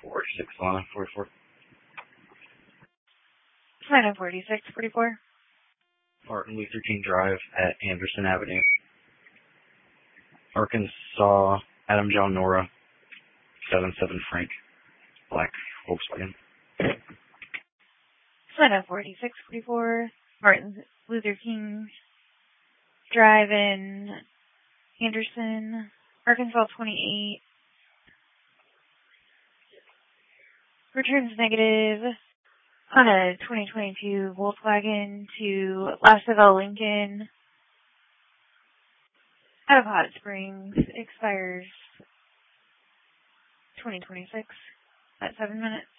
46 Lana, 44. Lana 4644. Martin Luther King Drive at Anderson Avenue. Arkansas, Adam John Nora, 77 Frank, black Volkswagen. Lana 4644. Martin Luther King Drive in Anderson, Arkansas 28. Returns negative on a 2022 Volkswagen to Lasavelle, Lincoln, out of Hot Springs, expires 2026 at 7 minutes.